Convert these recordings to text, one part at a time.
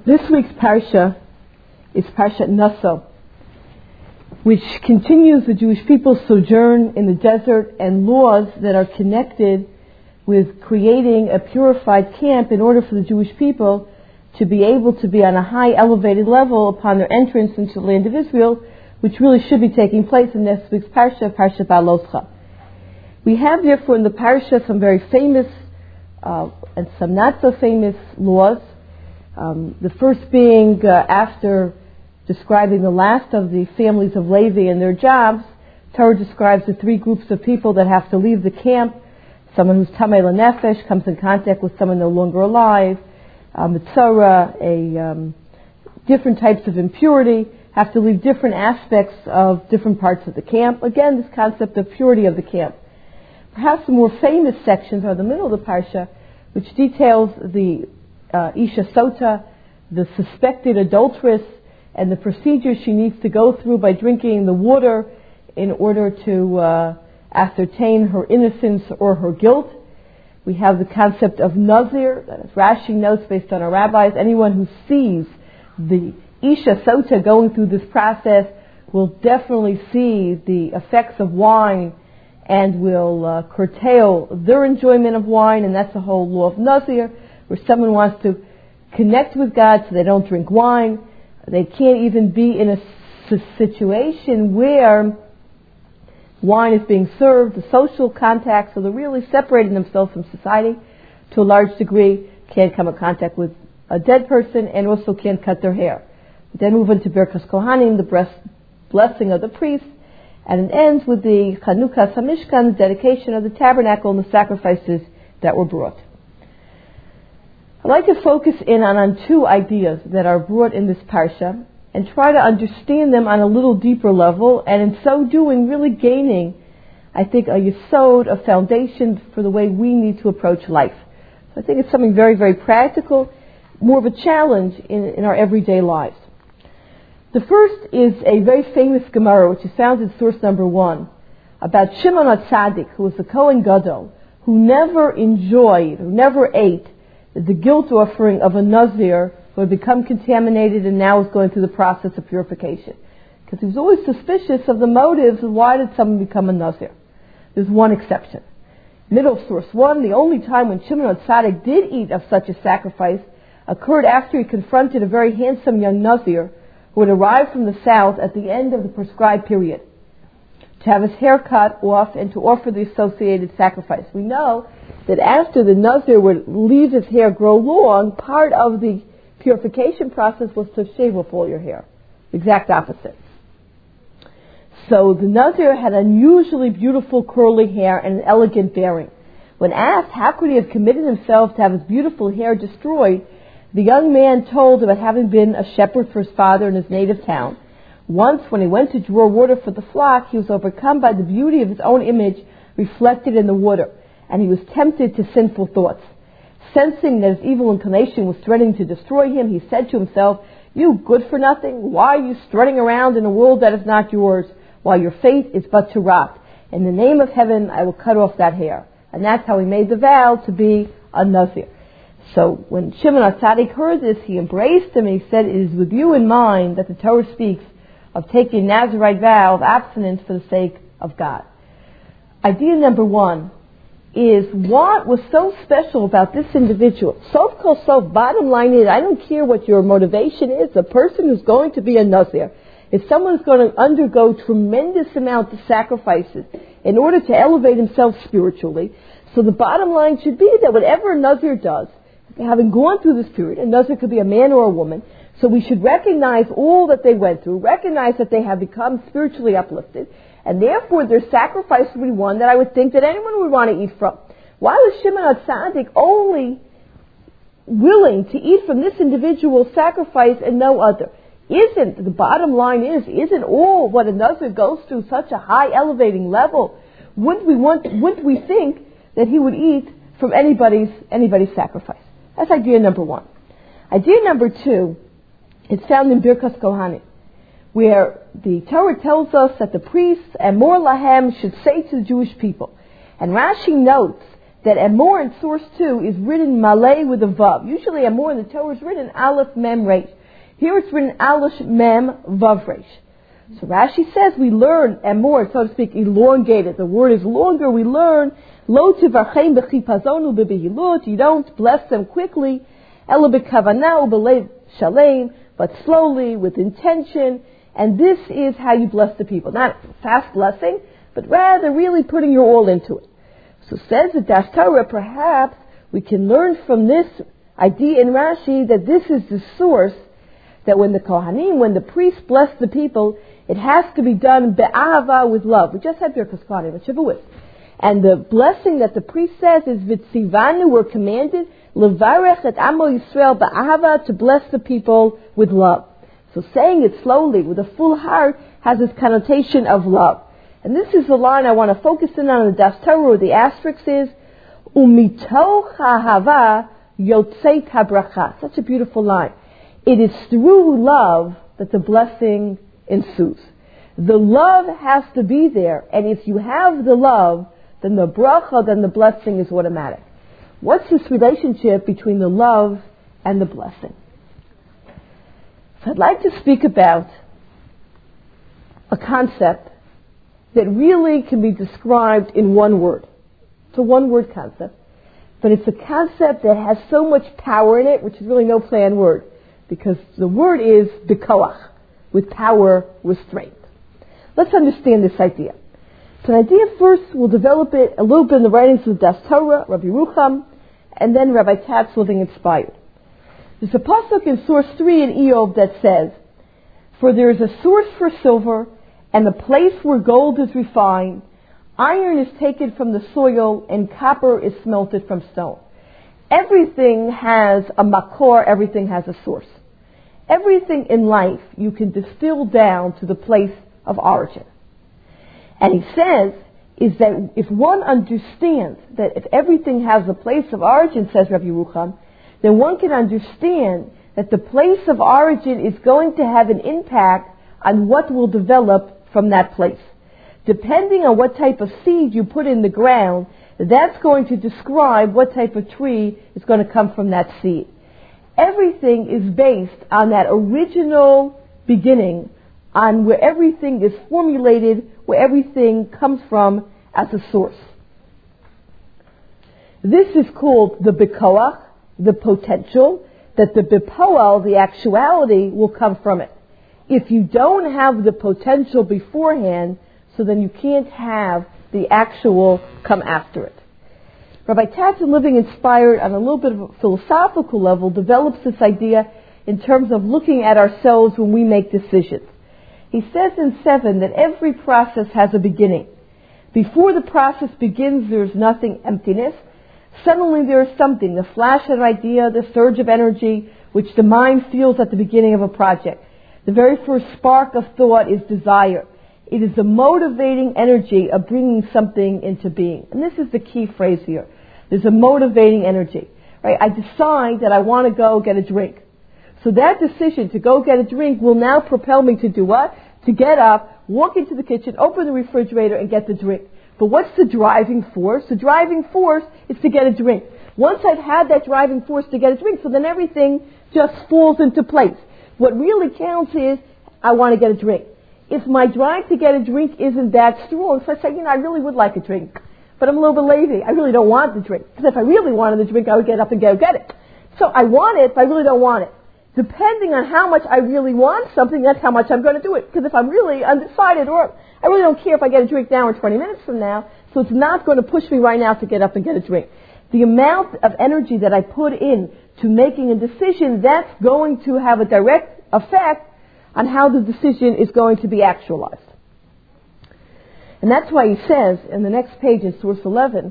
This week's parsha is Parshat Naso, which continues the Jewish people's sojourn in the desert and laws that are connected with creating a purified camp in order for the Jewish people to be able to be on a high elevated level upon their entrance into the land of Israel, which really should be taking place in this week's parsha, Parshat Ba'aloscha. We have therefore in the parsha some very famous and some not so famous laws. The first being after describing the last of the families of Levi and their jobs, Torah describes the three groups of people that have to leave the camp. Someone who's Tamei L'Nefesh comes in contact with someone no longer alive. Mitzora, different types of impurity, have to leave different aspects of different parts of the camp. Again, this concept of purity of the camp. Perhaps the more famous sections are the middle of the parsha, which details the Isha Sota, the suspected adulteress, and the procedures she needs to go through by drinking the water in order to ascertain her innocence or her guilt. We have the concept of Nazir, that is Rashi notes based on our rabbis. Anyone who sees the Isha Sota going through this process will definitely see the effects of wine and will curtail their enjoyment of wine, and that's the whole law of Nazir, where someone wants to connect with God so they don't drink wine. They can't even be in a situation where wine is being served, the social contact, so they're really separating themselves from society to a large degree, can't come in contact with a dead person, and also can't cut their hair. Then move into Birkas Kohanim, the blessing of the priest, and it ends with the Chanukas HaMishkan, the dedication of the tabernacle and the sacrifices that were brought. I'd like to focus in on two ideas that are brought in this parsha and try to understand them on a little deeper level, and in so doing really gaining, I think, a yesod, a foundation for the way we need to approach life. So I think it's something very, very practical, more of a challenge in our everyday lives. The first is a very famous Gemara, which is found in source number 1, about Shimon HaTzadik, who was the Kohen Gadol, who never enjoyed, who never ate the guilt offering of a Nazir who had become contaminated and now was going through the process of purification. Because he was always suspicious of the motives of why did someone become a Nazir. There's one exception. Middle source 1, the only time when Shimon HaTzadik did eat of such a sacrifice occurred after he confronted a very handsome young Nazir who had arrived from the south at the end of the prescribed period to have his hair cut off and to offer the associated sacrifice. We know that after the Nazir would leave his hair grow long, part of the purification process was to shave off all your hair. Exact opposite. So the Nazir had unusually beautiful curly hair and an elegant bearing. When asked how could he have committed himself to have his beautiful hair destroyed, the young man told about having been a shepherd for his father in his native town. Once, when he went to draw water for the flock, he was overcome by the beauty of his own image reflected in the water, and he was tempted to sinful thoughts. Sensing that his evil inclination was threatening to destroy him, he said to himself, "You good-for-nothing, why are you strutting around in a world that is not yours, while your fate is but to rot? In the name of heaven, I will cut off that hair." And that's how he made the vow to be a Nazir. So when Shimon HaTzadik heard this, he embraced him and he said, "It is with you in mind that the Torah speaks of taking a Nazirite vow of abstinence for the sake of God." Idea number 1 is what was so special about this individual. Sof kol sof, bottom line is, I don't care what your motivation is, a person who's going to be a Nazir, if someone is going to undergo tremendous amount of sacrifices in order to elevate himself spiritually, so the bottom line should be that whatever a Nazir does, having gone through this period, a Nazir could be a man or a woman, so we should recognize all that they went through, recognize that they have become spiritually uplifted, and therefore their sacrifice would be one that I would think that anyone would want to eat from. Why was Shimon HaTzadik only willing to eat from this individual's sacrifice and no other? The bottom line isn't all what a Nazir goes through such a high elevating level? Wouldn't we think that he would eat from anybody's sacrifice? That's idea number 1. Idea number 2 is found in Birkas Kohanim, where the Torah tells us that the priests and Mor Lahem should say to the Jewish people. And Rashi notes that Amor in source 2 is written Malay with a Vav. Usually Amor in the Torah is written Aleph Mem Resh. Here it's written Aleph Mem Vav Resh. So Rashi says we learn Amor, so to speak, elongated. The word is longer. We learn Lo tivarchem b'chipazonu b'behilut. You don't bless them quickly. Ela b'kavanah u'b'lev shalem, but slowly, with intention. And this is how you bless the people. Not fast blessing, but rather really putting your all into it. So says the Dash Torah, perhaps we can learn from this idea in Rashi that this is the source, that when the Kohanim, when the priests bless the people, it has to be done be'ahava, with love. We just had Birkas Kohanim at Shavuot. And the blessing that the priest says is V'tzivanu, we're commanded, Levarech et Amo Yisrael be'ahava, to bless the people with love. So saying it slowly, with a full heart, has this connotation of love. And this is the line I want to focus in on the Das Torah, where the asterisk is, Umitoch ha'ahava yotzeit habracha. Such a beautiful line. It is through love that the blessing ensues. The love has to be there, and if you have the love, then the bracha, then the blessing is automatic. What's this relationship between the love and the blessing? So I'd like to speak about a concept that really can be described in one word. It's a one-word concept, but it's a concept that has so much power in it, which is really no play on word, because the word is bikoach, with power, with strength. Let's understand this idea. So an idea first, we'll develop it a little bit in the writings of Das Torah, Rabbi Yerucham, and then Rabbi Tatz, Living Inspired. There's a pasuk in source 3 in Eov that says, for there is a source for silver, and a place where gold is refined, iron is taken from the soil, and copper is smelted from stone. Everything has a makor, everything has a source. Everything in life you can distill down to the place of origin. And he says, is that if one understands that if everything has a place of origin, says Rabbi Yerucham, then one can understand that the place of origin is going to have an impact on what will develop from that place. Depending on what type of seed you put in the ground, that's going to describe what type of tree is going to come from that seed. Everything is based on that original beginning, on where everything is formulated, where everything comes from as a source. This is called the bikoach, the potential, that the bipoel, the actuality, will come from it. If you don't have the potential beforehand, so then you can't have the actual come after it. Rabbi Tatz, in Living Inspired, on a little bit of a philosophical level, develops this idea in terms of looking at ourselves when we make decisions. He says in 7 that every process has a beginning. Before the process begins, there is nothing, emptiness. Suddenly there is something, the flash of an idea, the surge of energy, which the mind feels at the beginning of a project. The very first spark of thought is desire. It is the motivating energy of bringing something into being. And this is the key phrase here. There's a motivating energy. Right? I decide that I want to go get a drink. So that decision to go get a drink will now propel me to do what? To get up, walk into the kitchen, open the refrigerator, and get the drink. But what's the driving force? The driving force is to get a drink. Once I've had that driving force to get a drink, so then everything just falls into place. What really counts is, I want to get a drink. If my drive to get a drink isn't that strong, so I say, I really would like a drink, but I'm a little bit lazy. I really don't want the drink. Because if I really wanted the drink, I would get up and go get it. So I want it, but I really don't want it. Depending on how much I really want something, that's how much I'm going to do it. Because if I'm really undecided, or I really don't care if I get a drink now or 20 minutes from now, so it's not going to push me right now to get up and get a drink. The amount of energy that I put in to making a decision, that's going to have a direct effect on how the decision is going to be actualized. And that's why he says in the next page in source 11,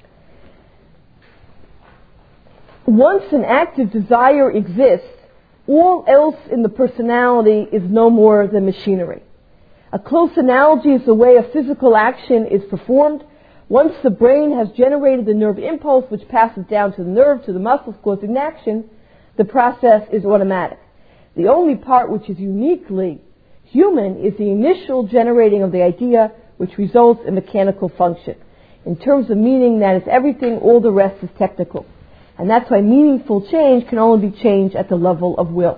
once an active desire exists, all else in the personality is no more than machinery. A close analogy is the way a physical action is performed. Once the brain has generated the nerve impulse which passes down to the nerve, to the muscles causing the action, the process is automatic. The only part which is uniquely human is the initial generating of the idea, which results in mechanical function. In terms of meaning, that is everything, all the rest is technical. And that's why meaningful change can only be changed at the level of will.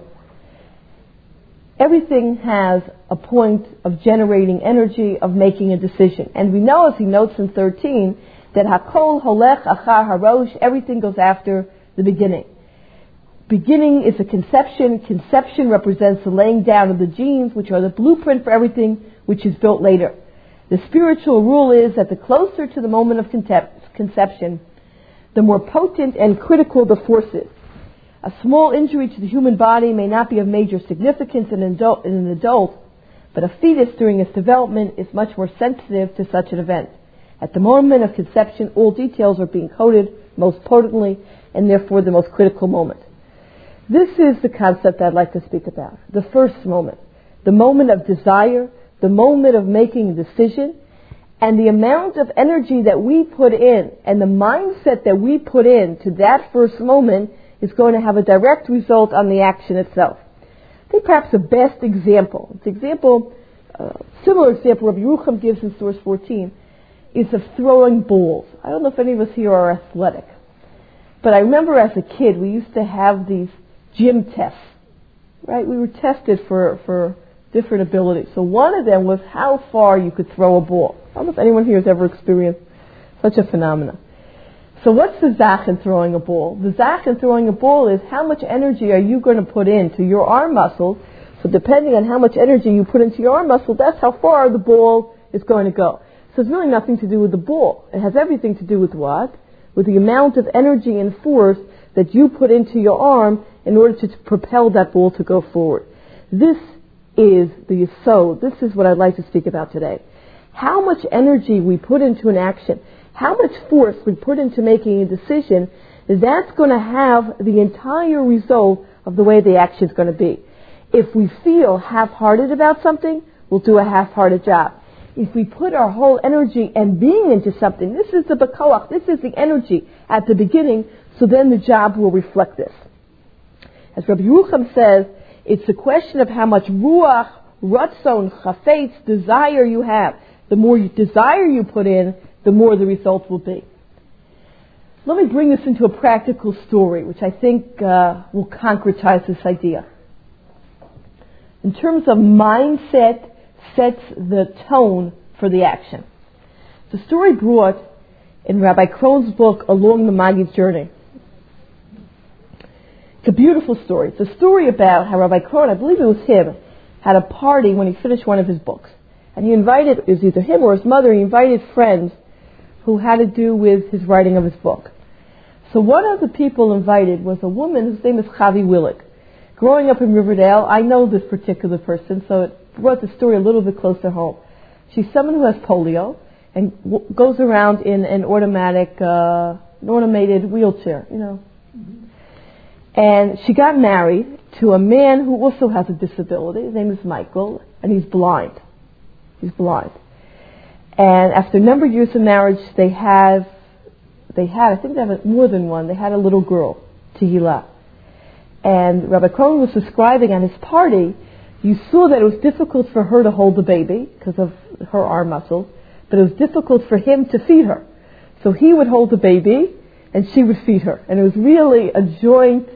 Everything has a point of generating energy, of making a decision. And we know, as he notes in 13, that hakol holech achar harosh, everything goes after the beginning. Beginning is a conception. Conception represents the laying down of the genes, which are the blueprint for everything which is built later. The spiritual rule is that the closer to the moment of conception, the more potent and critical the force is. A small injury to the human body may not be of major significance in an adult, but a fetus during its development is much more sensitive to such an event. At the moment of conception, all details are being coded most potently, and therefore the most critical moment. This is the concept I'd like to speak about. The first moment. The moment of desire, the moment of making a decision, and the amount of energy that we put in, and the mindset that we put in to that first moment is going to have a direct result on the action itself. I think perhaps the best example, similar example Rabbi Yerucham gives in source 14, is of throwing balls. I don't know if any of us here are athletic, but I remember as a kid we used to have these gym tests, right? We were tested for different abilities. So one of them was how far you could throw a ball. I don't know if anyone here has ever experienced such a phenomenon. So what's the zach in throwing a ball? The zach in throwing a ball is how much energy are you going to put into your arm muscle. So depending on how much energy you put into your arm muscle, that's how far the ball is going to go. So it's really nothing to do with the ball. It has everything to do with what? With the amount of energy and force that you put into your arm in order to propel that ball to go forward. This is the yesod. This is what I'd like to speak about today. How much energy we put into an action, how much force we put into making a decision, that's going to have the entire result of the way the action is going to be. If we feel half-hearted about something, we'll do a half-hearted job. If we put our whole energy and being into something, this is the bakoach, this is the energy at the beginning, so then the job will reflect this. As Rabbi Yerucham says, it's a question of how much ruach, ratzon, chafetz, desire you have. The more desire you put in, the more the result will be. Let me bring this into a practical story, which I think will concretize this idea. In terms of mindset, sets the tone for the action. The story brought in Rabbi Krohn's book, Along the Maggid's Journey. It's a beautiful story. It's a story about how Rabbi Krohn, I believe it was him, had a party when he finished one of his books. And he invited, it was either him or his mother, he invited friends who had to do with his writing of his book. So one of the people invited was a woman whose name is Chavi Willig. Growing up in Riverdale, I know this particular person, so it brought the story a little bit closer home. She's someone who has polio and goes around in an automated wheelchair, you know. Mm-hmm. And she got married to a man who also has a disability. His name is Michael, and he's blind. He's blind. And after a number of years of marriage, they had, I think they have more than one, they had a little girl, Tehillah. And Rabbi Krohn was describing at his party, you saw that it was difficult for her to hold the baby because of her arm muscles, but it was difficult for him to feed her. So he would hold the baby, and she would feed her. And it was really a joint,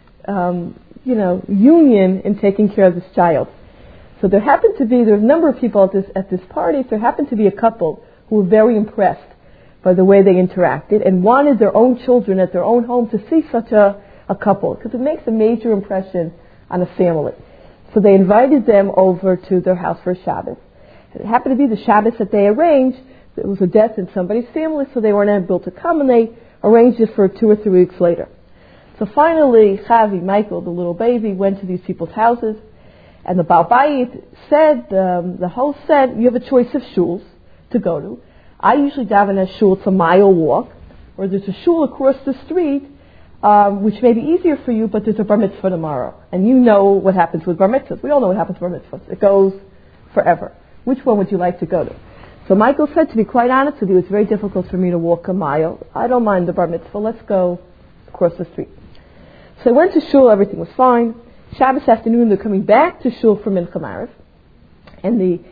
union in taking care of this child. So there was a number of people at this party. There happened to be a couple who were very impressed by the way they interacted and wanted their own children at their own home to see such a couple, because it makes a major impression on a family. So they invited them over to their house for a Shabbos. It happened to be the Shabbos that they arranged. There was a death in somebody's family, so they weren't able to come, and they arranged it for 2 or 3 weeks later. So finally, Chavi, Michael, the little baby, went to these people's houses, and the Baal Bayit said, the host said, you have a choice of shuls to go to. I usually daven at shul, it's a mile walk, or there's a shul across the street, which may be easier for you, but there's a bar mitzvah tomorrow. And you know what happens with bar mitzvahs. We all know what happens with bar mitzvahs. It goes forever. Which one would you like to go to? So Michael said, to be quite honest with you, it's very difficult for me to walk a mile. I don't mind the bar mitzvah. Let's go across the street. So they went to shul. Everything was fine. Shabbos afternoon, they're coming back to shul for Mincha Maariv. And the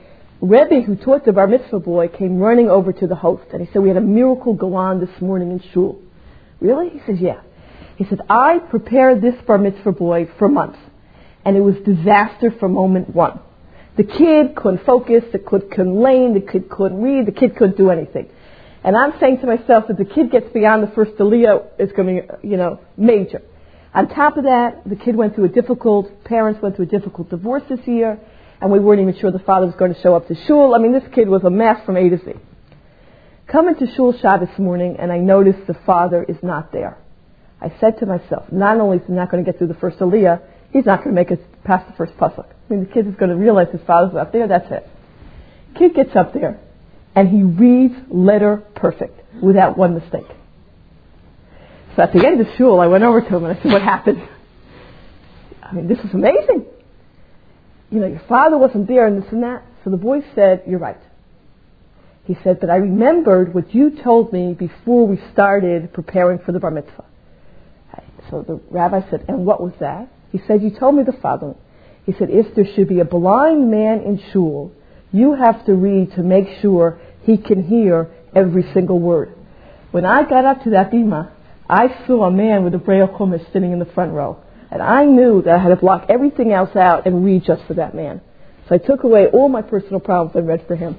Rebbe, who taught the bar mitzvah boy, came running over to the host, and he said, we had a miracle go on this morning in shul. Really? He said, yeah. He said, I prepared this bar mitzvah boy for months, and it was disaster from moment one. The kid couldn't focus, the kid couldn't lane, the kid couldn't read, the kid couldn't do anything. And I'm saying to myself, if the kid gets beyond the first aliyah, it's going to be, major. On top of that, the kid parents went through a difficult divorce this year, and we weren't even sure the father was going to show up to shul. I mean, this kid was a mess from A to Z. Coming to shul Shabbos morning, and I noticed the father is not there. I said to myself, not only is he not going to get through the first aliyah, he's not going to make it past the first pasuk. I mean, the kid is going to realize his father's not there, that's it. Kid gets up there, and he reads letter perfect, without one mistake. So at the end of shul, I went over to him and I said, what happened? I mean, this is amazing. Your father wasn't there and this and that. So the boy said, you're right. He said, but I remembered what you told me before we started preparing for the bar mitzvah. So the rabbi said, and what was that? He said, you told me the following. He said, if there should be a blind man in shul, you have to read to make sure he can hear every single word. When I got up to that bima, I saw a man with a braille chumash sitting in the front row. And I knew that I had to block everything else out and read just for that man. So I took away all my personal problems and read for him.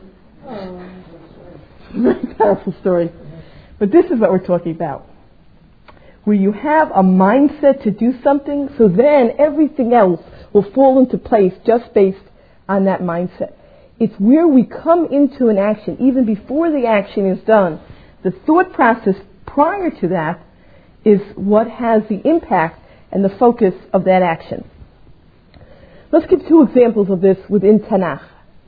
Very powerful story. But this is what we're talking about. Where you have a mindset to do something, so then everything else will fall into place just based on that mindset. It's where we come into an action, even before the action is done. The thought process prior to that is what has the impact and the focus of that action. Let's give two examples of this within Tanakh.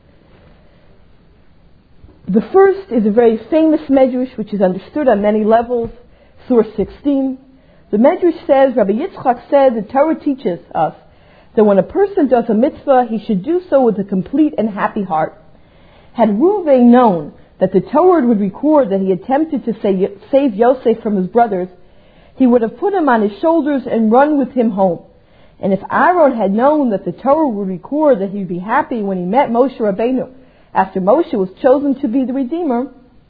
The first is a very famous medrash, which is understood on many levels, Surah 16. The medrash says, Rabbi Yitzchak said, the Torah teaches us that when a person does a mitzvah, he should do so with a complete and happy heart. Had Reuven known that the Torah would record that he attempted to save Yosef from his brothers, he would have put him on his shoulders and run with him home. And if Aaron had known that the Torah would record that he would be happy when he met Moshe Rabbeinu after Moshe was chosen to be the Redeemer,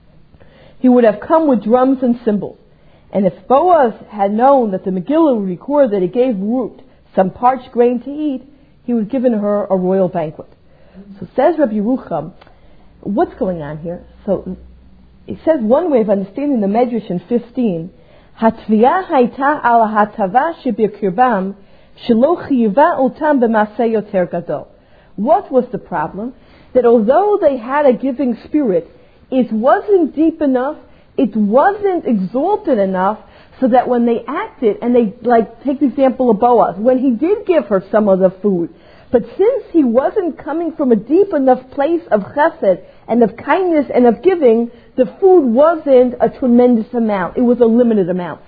he would have come with drums and cymbals. And if Boaz had known that the Megillah would record that he gave Ruth some parched grain to eat, he would have given her a royal banquet. So says Rabbi Yerucham, what's going on here? So it says one way of understanding the Medrash in 15, Hatviyah hayta ala hatava shebirkirbam shelo chiyva otam b'maseh yoter gadol. What was the problem? That although they had a giving spirit, it wasn't deep enough, it wasn't exalted enough, so that when they acted, and they, take the example of Boaz, when he did give her some of the food, but since he wasn't coming from a deep enough place of chesed and of kindness and of giving, the food wasn't a tremendous amount. It was a limited amount.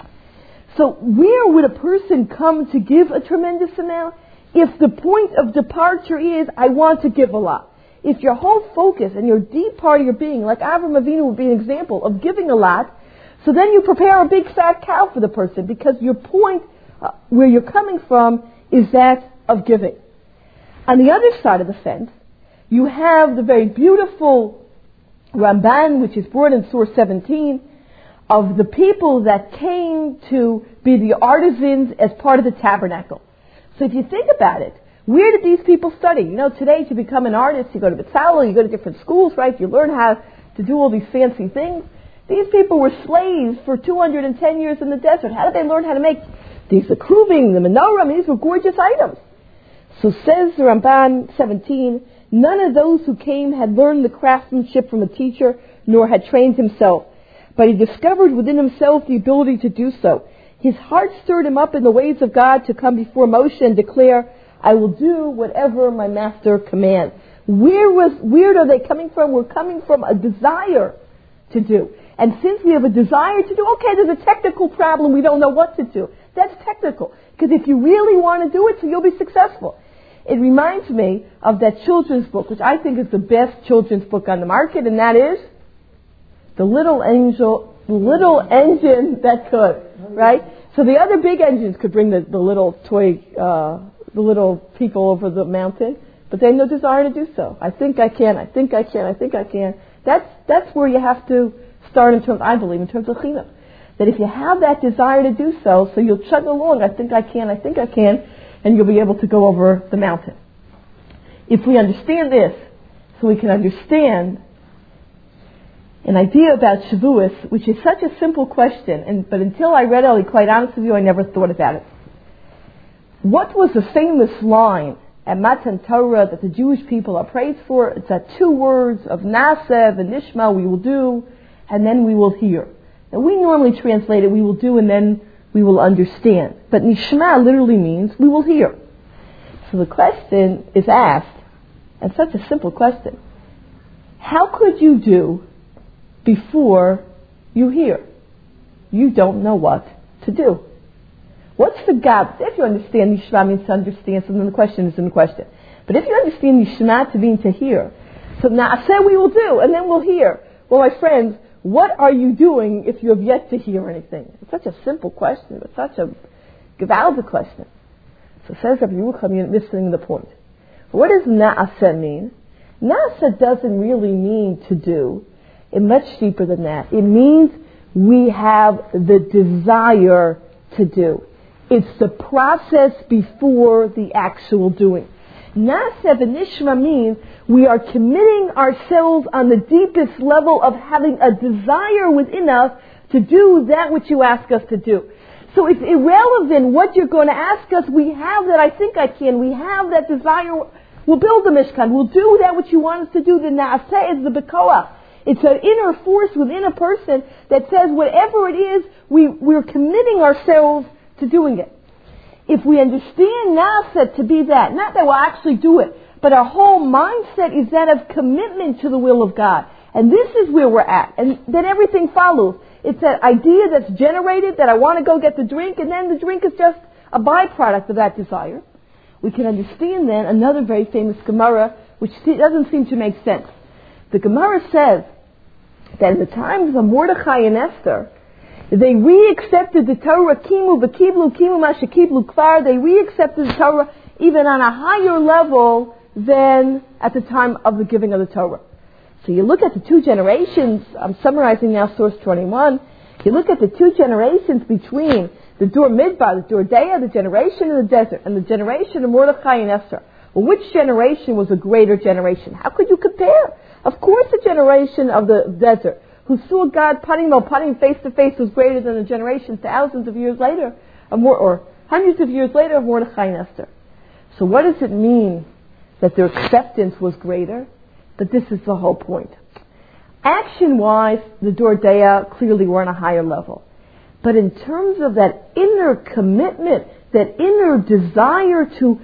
So where would a person come to give a tremendous amount? If the point of departure is, I want to give a lot. If your whole focus and your deep part of your being, like Avraham Avinu would be an example of giving a lot, so then you prepare a big fat cow for the person, because your point, where you're coming from, is that of giving. On the other side of the fence, you have the very beautiful Ramban, which is brought in Surah 17, of the people that came to be the artisans as part of the tabernacle. So if you think about it, where did these people study? Today to become an artist, you go to Betzalel, you go to different schools, right? You learn how to do all these fancy things. These people were slaves for 210 years in the desert. How did they learn how to make the kruvim, the menorah? I mean, these were gorgeous items. So says the Ramban 17, none of those who came had learned the craftsmanship from a teacher, nor had trained himself. But he discovered within himself the ability to do so. His heart stirred him up in the ways of God to come before Moshe and declare, I will do whatever my master commands. Where are they coming from? We're coming from a desire to do. And since we have a desire to do, okay, there's a technical problem, we don't know what to do. That's technical. Because if you really want to do it, so you'll be successful. It reminds me of that children's book, which I think is the best children's book on the market, and that is The Little Engine That Could, right? So the other big engines could bring the little toy, the little people over the mountain, but they have no desire to do so. I think I can, I think I can, I think I can. That's where you have to start in terms, I believe, in terms of chinuch. That if you have that desire to do so you'll chug along, I think I can, and you'll be able to go over the mountain. If we understand this, so we can understand an idea about Shavuos, which is such a simple question, but until I read it, I'll be quite honest with you, I never thought about it. What was the famous line at Matan Torah that the Jewish people are praised for? It's that 2 words of Nasev and Nishma, we will do, and then we will hear. Now we normally translate it, we will do and then we will understand. But Nishma literally means we will hear. So the question is asked, and such a simple question, how could you do before you hear? You don't know what to do. What's the gap? If you understand Nishma means to understand, so then the question is in the question. But if you understand Nishma to mean to hear, so now I said we will do, and then we'll hear. Well, my friends, what are you doing if you have yet to hear anything? It's such a simple question, but such a gewaldige question. So says Rabbi Yerucham, you're missing the point. What does na'aseh mean? Na'aseh doesn't really mean to do. It's much deeper than that. It means we have the desire to do. It's the process before the actual doing. Nasev and Nishma means we are committing ourselves on the deepest level of having a desire within us to do that which you ask us to do. So it's irrelevant what you're going to ask us. We have that I think I can. We have that desire. We'll build the Mishkan. We'll do that which you want us to do. The Naaseh is the Bekoach. It's an inner force within a person that says whatever it is, we're committing ourselves to doing it. If we understand Naaseh to be that, not that we'll actually do it, but our whole mindset is that of commitment to the will of God. And this is where we're at. And then everything follows. It's that idea that's generated that I want to go get the drink, and then the drink is just a byproduct of that desire. We can understand then another very famous Gemara, which doesn't seem to make sense. The Gemara says that in the times of Mordechai and Esther, they re-accepted the Torah, kimu mashakiblu kvar. They re-accepted the Torah even on a higher level than at the time of the giving of the Torah. So you look at the 2 generations, I'm summarizing now source 21, you look at the 2 generations between the Dor Midbar, the Dor Deah, the generation in the desert, and the generation of Mordechai and Esther. Well, which generation was a greater generation? How could you compare? Of course the generation of the desert, who saw God putting face to face, was greater than the generation thousands of years later, or hundreds of years later of Mordechai and Esther. So what does it mean that their acceptance was greater? But this is the whole point. Action-wise, the Dor Deah clearly were on a higher level. But in terms of that inner commitment, that inner desire to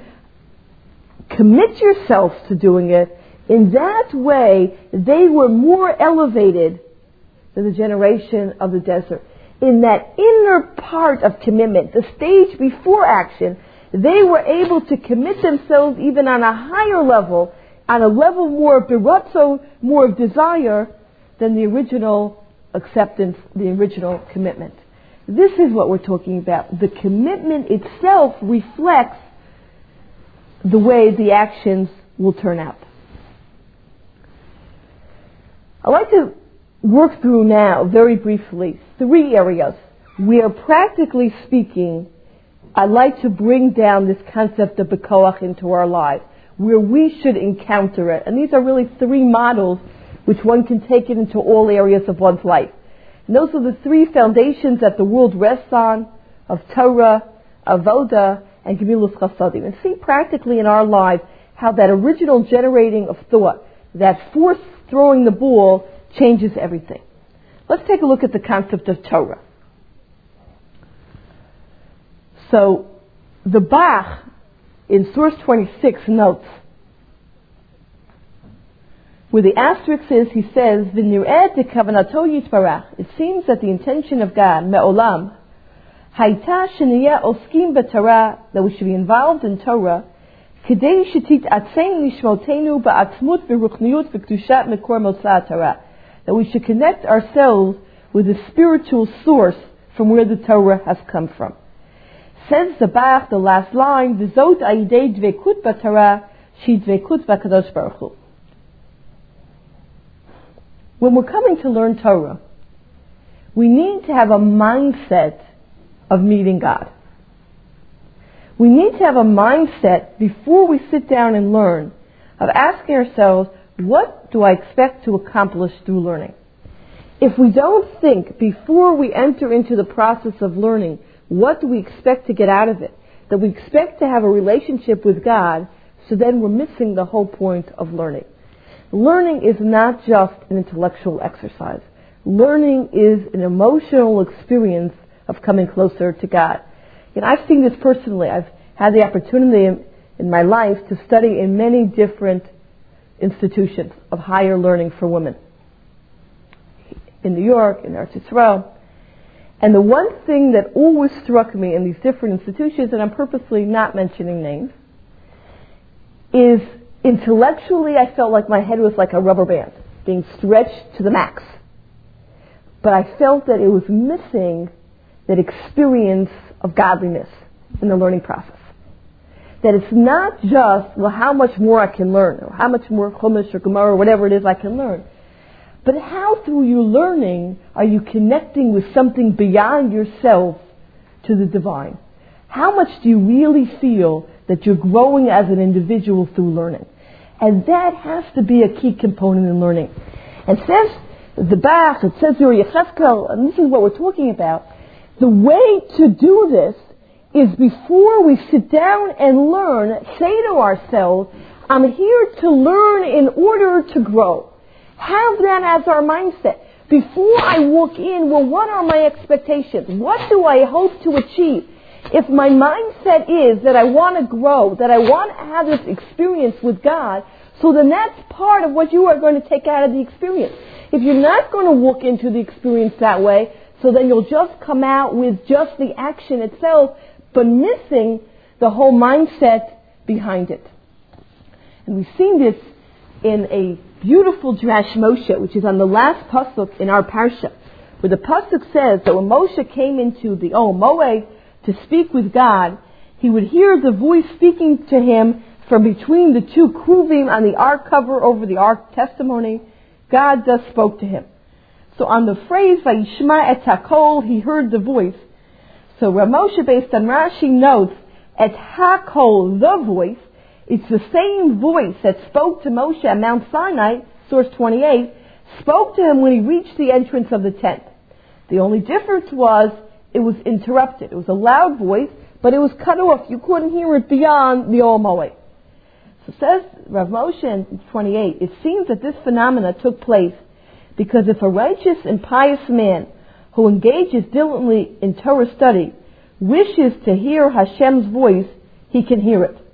commit yourself to doing it, in that way, they were more elevated than the generation of the desert. In that inner part of commitment, the stage before action, they were able to commit themselves even on a higher level, on a level more of biratzo, more of desire, than the original acceptance, the original commitment. This is what we're talking about. The commitment itself reflects the way the actions will turn out. I'd like to work through now, very briefly, 3 areas where, practically speaking, I'd like to bring down this concept of Bekoach into our lives, where we should encounter it. And these are really 3 models which one can take it into all areas of one's life. And those are the 3 foundations that the world rests on, of Torah, Avoda, and Gemilas Chasadim. And see practically in our lives how that original generating of thought, that force throwing the ball, changes everything. Let's take a look at the concept of Torah. So, the Bach, in source 26, notes, where the asterisk is, he says, "V'nir'eh dekavanato yitbarach." It seems that the intention of God, me'olam, hayta sheniyeh oskim b'Torah, that we should be involved in Torah, kedei shetit-atzein nishmotenu ba'atzmut v'ruchniyut v'kedushat mekor motzah Torah, that we should connect ourselves with the spiritual source from where the Torah has come from. Says the Bach, the last line, "V'zot ayidei dvekut b'Torah Shidvekut v'Kadosh Baruch Hu. When we're coming to learn Torah, we need to have a mindset of meeting God. We need to have a mindset before we sit down and learn of asking ourselves, what do I expect to accomplish through learning? If we don't think before we enter into the process of learning, what do we expect to get out of it? That we expect to have a relationship with God, so then we're missing the whole point of learning. Learning is not just an intellectual exercise. Learning is an emotional experience of coming closer to God. And I've seen this personally. I've had the opportunity in my life to study in many different institutions of higher learning for women. In New York, in Eretz Yisrael. And the one thing that always struck me in these different institutions, and I'm purposely not mentioning names, is intellectually I felt like my head was like a rubber band, being stretched to the max. But I felt that it was missing that experience of godliness in the learning process. That it's not just, well, how much more I can learn, or how much more Chumash or Gemara or whatever it is I can learn. But how through your learning are you connecting with something beyond yourself to the divine? How much do you really feel that you're growing as an individual through learning? And that has to be a key component in learning. And says the Bach, it says here Yechezkel, and this is what we're talking about. The way to do this is before we sit down and learn, say to ourselves, I'm here to learn in order to grow. Have that as our mindset. Before I walk in, well, what are my expectations? What do I hope to achieve? If my mindset is that I want to grow, that I want to have this experience with God, so then that's part of what you are going to take out of the experience. If you're not going to walk into the experience that way, so then you'll just come out with just the action itself, but missing the whole mindset behind it. And we've seen this in a beautiful Drash Moshe, which is on the last pasuk in our parsha, where the pasuk says that when Moshe came into the Moed to speak with God, he would hear the voice speaking to him from between the two kruvim on the ark cover over the ark testimony. God thus spoke to him. So on the phrase Vayishma et hakol, he heard the voice. So Rav Moshe, based on Rashi, notes et hakol, the voice. It's the same voice that spoke to Moshe at Mount Sinai, source 28, spoke to him when he reached the entrance of the tent. The only difference was it was interrupted. It was a loud voice, but it was cut off. You couldn't hear it beyond the Ol Moed. So says Rav Moshe in 28, it seems that this phenomena took place because if a righteous and pious man who engages diligently in Torah study wishes to hear Hashem's voice, he can hear it.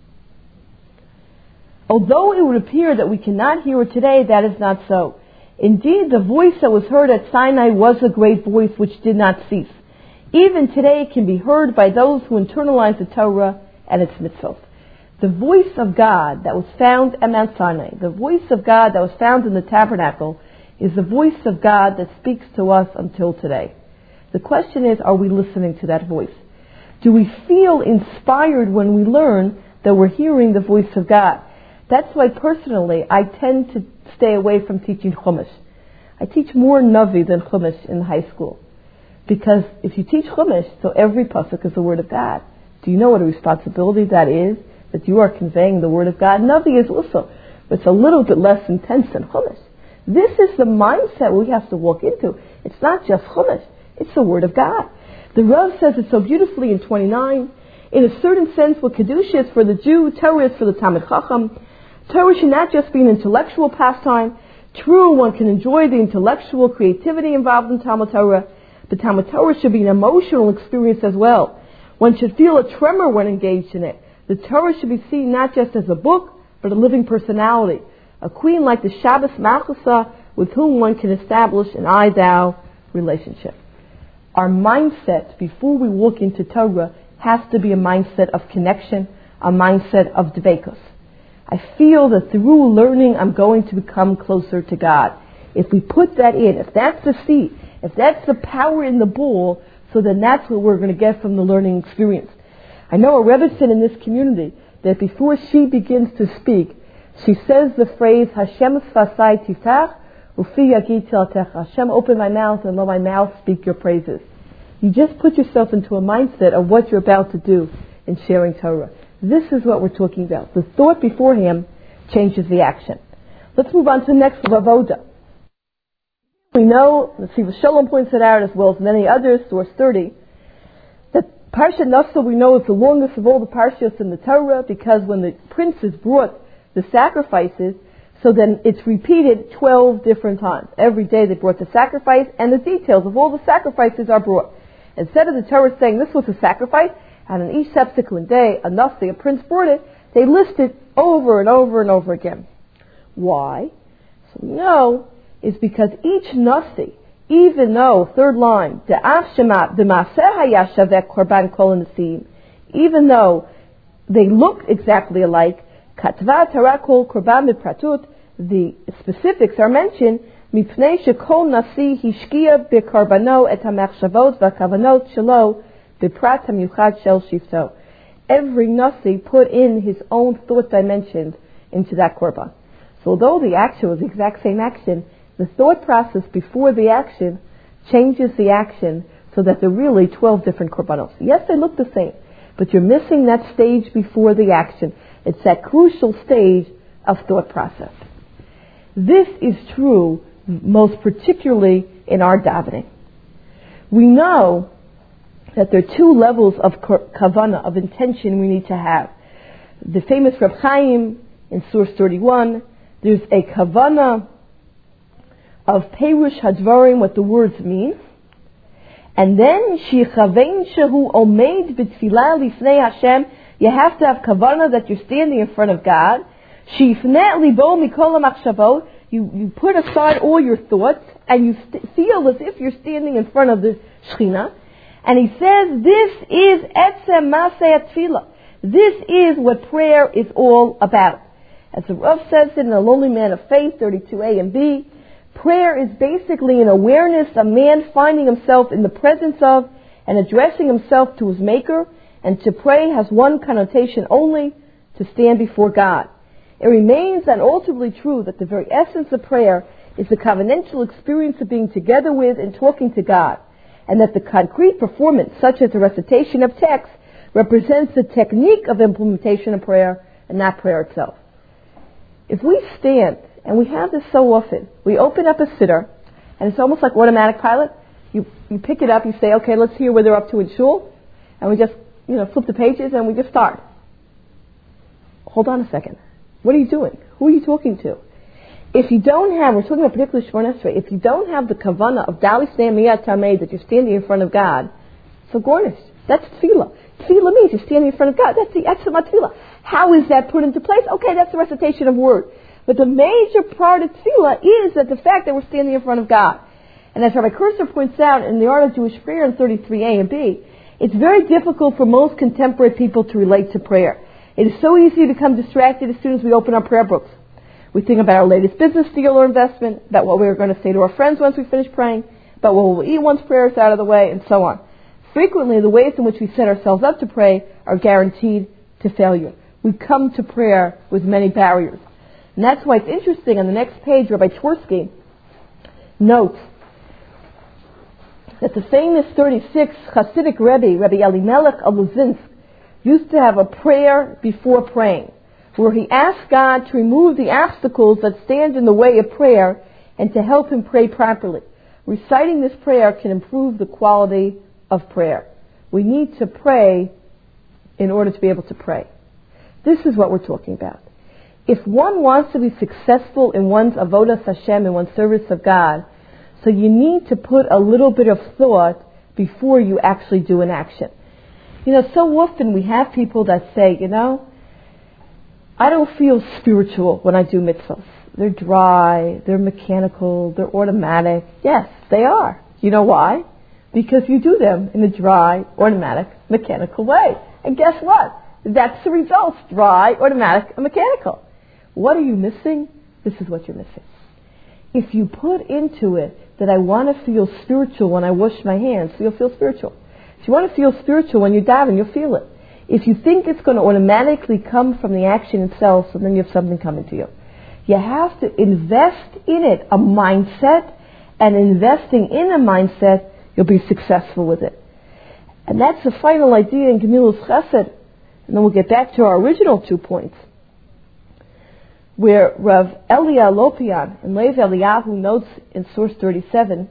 Although it would appear that we cannot hear it today, that is not so. Indeed, the voice that was heard at Sinai was a great voice which did not cease. Even today it can be heard by those who internalize the Torah and its mitzvot. The voice of God that was found at Mount Sinai, the voice of God that was found in the tabernacle, is the voice of God that speaks to us until today. The question is, are we listening to that voice? Do we feel inspired when we learn that we're hearing the voice of God? That's why personally I tend to stay away from teaching Chumash. I teach more Navi than Chumash in high school. Because if you teach Chumash, so every pasuk is the word of God. Do you know what a responsibility that is? That you are conveying the word of God? Navi is also, but it's a little bit less intense than Chumash. This is the mindset we have to walk into. It's not just Chumash, it's the word of God. The Rav says it so beautifully in 29. In a certain sense, what Kedusha is for the Jew, Torah is for the Talmid Chacham. Torah should not just be an intellectual pastime. True, one can enjoy the intellectual creativity involved in Talmud Torah, but Talmud Torah should be an emotional experience as well. One should feel a tremor when engaged in it. The Torah should be seen not just as a book, but a living personality, a queen like the Shabbos Malchusa with whom one can establish an I-thou relationship. Our mindset before we walk into Torah has to be a mindset of connection, a mindset of dveikus. I feel that through learning I'm going to become closer to God. If we put that in, if that's the seed, if that's the power in the ball, so then that's what we're going to get from the learning experience. I know a Rebbetzin in this community that before she begins to speak, she says the phrase, Hashem sfasai tiftach, ufi yagid tilatecha. Hashem, open my mouth and let my mouth speak your praises. You just put yourself into a mindset of what you're about to do in sharing Torah. This is what we're talking about. The thought beforehand changes the action. Let's move on to the next avoda. We know, let's see, Shalom points it out as well as many others, source 30, that Parshat Naso we know is the longest of all the parshas in the Torah because when the princes brought the sacrifices, so then it's repeated 12 different times. Every day they brought the sacrifice and the details of all the sacrifices are brought. Instead of the Torah saying this was a sacrifice, and on each subsequent day, a Nasi, a prince brought it, they list it over and over and over again. Why? So we know is because each Nasi, even though, third line, even though they look exactly alike, the specifics are mentioned, every Nasi put in his own thought dimensions into that korban. So although the action was the exact same action, the thought process before the action changes the action so that there are really 12 different korbanos. Yes, they look the same, but you're missing that stage before the action. It's that crucial stage of thought process. This is true most particularly in our davening. We know that there are two levels of kavanah, of intention we need to have. The famous Reb Chaim in source 31, there's a kavanah of Perush Hadvarim, what the words mean, and then Shichavein Shehu Omeid B'Tfilah Lifnei Hashem, you have to have kavanah that you're standing in front of God. Shifnei Libo Mikol HaMachshavot, you put aside all your thoughts and you feel as if you're standing in front of the Shekhinah. And he says, this is Etzem Maseh Tefillah. This is what prayer is all about. As the Rav says it in The Lonely Man of Faith, 32a and b, prayer is basically an awareness, a man finding himself in the presence of and addressing himself to his Maker, and to pray has one connotation only, to stand before God. It remains and ultimately true that the very essence of prayer is the covenantal experience of being together with and talking to God, and that the concrete performance, such as the recitation of text, represents the technique of implementation of prayer and not prayer itself. If we stand, and we have this so often, we open up a siddur, and it's almost like automatic pilot. You pick it up, you say, okay, let's hear where they're up to in shul, and we just flip the pages and we just start. Hold on a second. What are you doing? Who are you talking to? If you don't have, we're talking about particularly Shemona Esrei, if you don't have the kavanah of Dali Snei Miyat Tamei, that you're standing in front of God, so gornish. That's tefillah. Tefillah means you're standing in front of God. That's the Etzem HaTefillah. How is that put into place? Okay, that's the recitation of word. But the major part of tefillah is that the fact that we're standing in front of God. And as Rabbi Kursor points out in the Art of Jewish Prayer in 33a and b, it's very difficult for most contemporary people to relate to prayer. It is so easy to become distracted as soon as we open our prayer books. We think about our latest business deal or investment, about what we're going to say to our friends once we finish praying, about what we'll eat once prayer is out of the way, and so on. Frequently, the ways in which we set ourselves up to pray are guaranteed to failure. We come to prayer with many barriers. And that's why it's interesting, on the next page, Rabbi Twersky notes that the famous 36 Hasidic Rebbe, Rabbi Elimelech of Luzinsk, used to have a prayer before praying, where he asked God to remove the obstacles that stand in the way of prayer and to help him pray properly. Reciting this prayer can improve the quality of prayer. We need to pray in order to be able to pray. This is what we're talking about. If one wants to be successful in one's avodas Hashem, in one's service of God, so you need to put a little bit of thought before you actually do an action. So often we have people that say, I don't feel spiritual when I do mitzvahs. They're dry, they're mechanical, they're automatic. Yes, they are. You know why? Because you do them in a dry, automatic, mechanical way. And guess what? That's the result. Dry, automatic, and mechanical. What are you missing? This is what you're missing. If you put into it that I want to feel spiritual when I wash my hands, so you'll feel spiritual. If you want to feel spiritual when you daven, you'll feel it. If you think it's going to automatically come from the action itself, so then you have something coming to you. You have to invest in it, a mindset, and investing in a mindset, you'll be successful with it. And that's the final idea in Gemilas Chesed. And then we'll get back to our original 2 points, where Rav Elia Lopian and Lev Eliyahu notes in source 37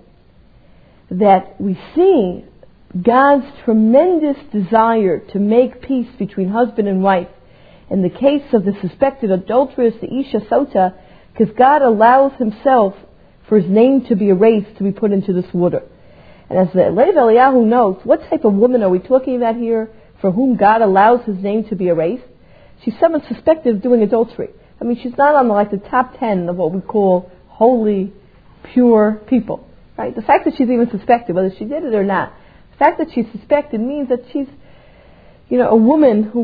that we see God's tremendous desire to make peace between husband and wife in the case of the suspected adulteress, the Isha Sota, because God allows himself for his name to be erased, to be put into this water. And as the Lev Eliyahu notes, what type of woman are we talking about here for whom God allows his name to be erased? She's someone suspected of doing adultery. I mean, she's not on the top 10 of what we call holy, pure people. Right? The fact that she's even suspected, whether she did it or not, the fact that she's suspected means that she's, a woman who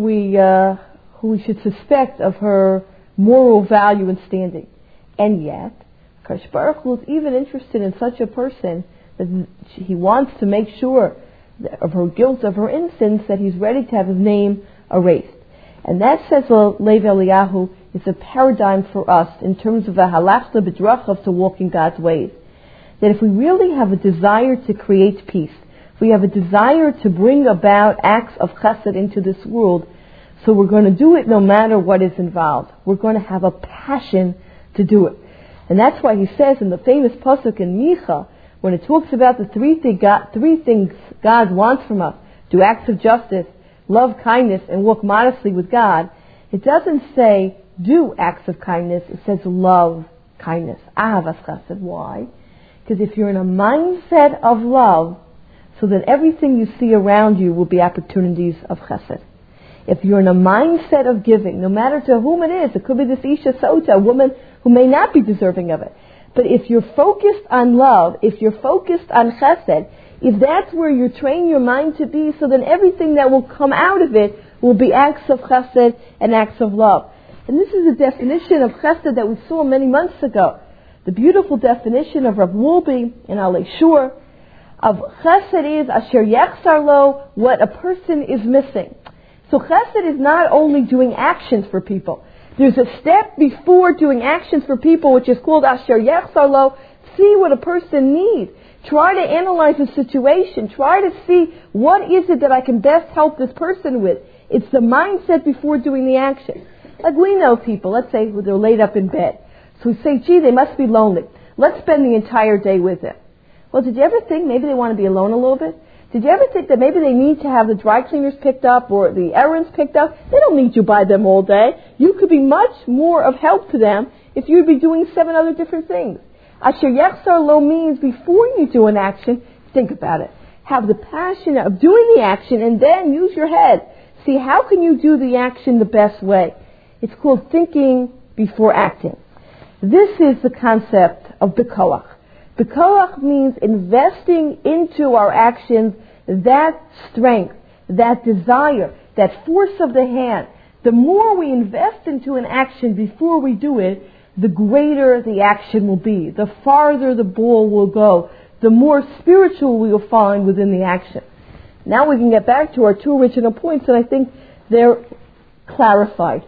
we should suspect of her moral value and standing. And yet, Kadosh Baruch Hu is even interested in such a person that he wants to make sure of her guilt, of her innocence, that he's ready to have his name erased. And that, says Lev Eliyahu, is a paradigm for us in terms of a halachta b'drachav, to walk in God's ways. That if we really have a desire to create peace, if we have a desire to bring about acts of chesed into this world, so we're going to do it no matter what is involved. We're going to have a passion to do it. And that's why he says in the famous pasuk in Micha, when it talks about the three things God wants from us, do acts of justice, love kindness, and walk modestly with God, it doesn't say do acts of kindness, it says love kindness. Ahavas chesed. Why? Because if you're in a mindset of love, so that everything you see around you will be opportunities of chesed. If you're in a mindset of giving, no matter to whom it is, it could be this Isha Sota, a woman who may not be deserving of it. But if you're focused on love, if you're focused on chesed, if that's where you train your mind to be, so then everything that will come out of it will be acts of chesed and acts of love. And this is the definition of chesed that we saw many months ago. The beautiful definition of Rav Wolbe in Alei Shur of chesed is asher yechsar lo, what a person is missing. So chesed is not only doing actions for people. There's a step before doing actions for people, which is called asher yechsar lo. See what a person needs. Try to analyze the situation. Try to see what is it that I can best help this person with. It's the mindset before doing the action. Like we know people, let's say they're laid up in bed. So we say, gee, they must be lonely. Let's spend the entire day with them. Well, did you ever think maybe they want to be alone a little bit? Did you ever think that maybe they need to have the dry cleaners picked up or the errands picked up? They don't need you by them all day. You could be much more of help to them if you'd be doing 7 other different things. Asher yechsar lo means before you do an action, think about it. Have the passion of doing the action and then use your head. See, how can you do the action the best way? It's called thinking before acting. This is the concept of bikoach. Bikoach means investing into our actions that strength, that desire, that force of the hand. The more we invest into an action before we do it, the greater the action will be, the farther the ball will go, the more spiritual we will find within the action. Now we can get back to our 2 original points, and I think they're clarified.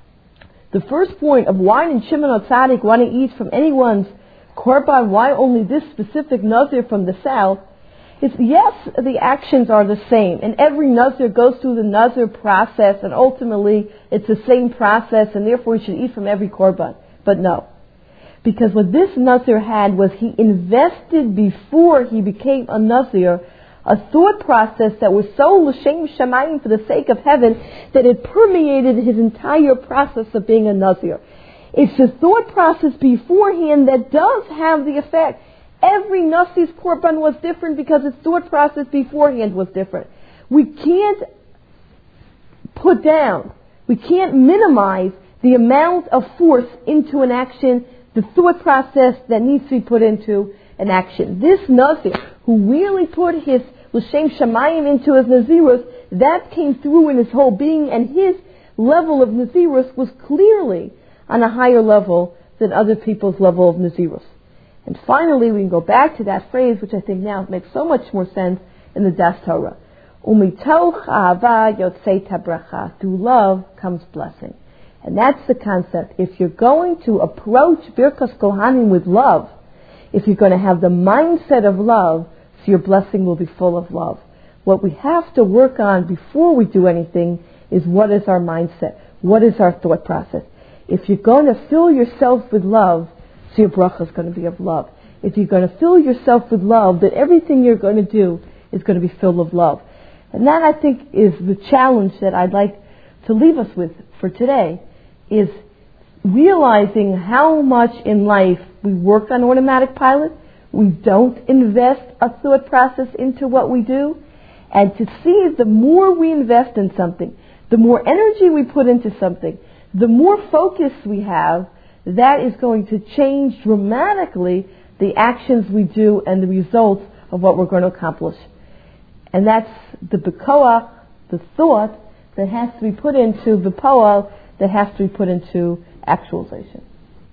The first point of why did Shimon HaTzadik want to eat from anyone's korban, why only this specific nazir from the south, is yes, the actions are the same, and every nazir goes through the nazir process, and ultimately it's the same process, and therefore he should eat from every korban. But no. Because what this nazir had was he invested before he became a nazir a thought process that was so l'shem shamayim, for the sake of heaven, that it permeated his entire process of being a nazir. It's the thought process beforehand that does have the effect. Every nazir's korban was different because its thought process beforehand was different. We can't put down, we can't minimize the amount of force into an action, the thought process that needs to be put into an action. This nazir, who really put his l'shem shamayim into his nazirus, that came through in his whole being, and his level of nazirus was clearly on a higher level than other people's level of nazirus. And finally, we can go back to that phrase, which I think now makes so much more sense in the Das Torah. Umitoch ahava yotzeit habracha. Through love comes blessing. And that's the concept. If you're going to approach Birkas Kohanim with love, if you're going to have the mindset of love, so your blessing will be full of love. What we have to work on before we do anything is what is our mindset? What is our thought process? If you're going to fill yourself with love, so your bracha is going to be of love. If you're going to fill yourself with love, then everything you're going to do is going to be filled with love. And that, I think, is the challenge that I'd like to leave us with for today, is realizing how much in life we work on automatic pilot, we don't invest a thought process into what we do, and to see the more we invest in something, the more energy we put into something, the more focus we have, that is going to change dramatically the actions we do and the results of what we're going to accomplish. And that's the bekoach, the thought, that has to be put into the poel, that has to be put into actualization.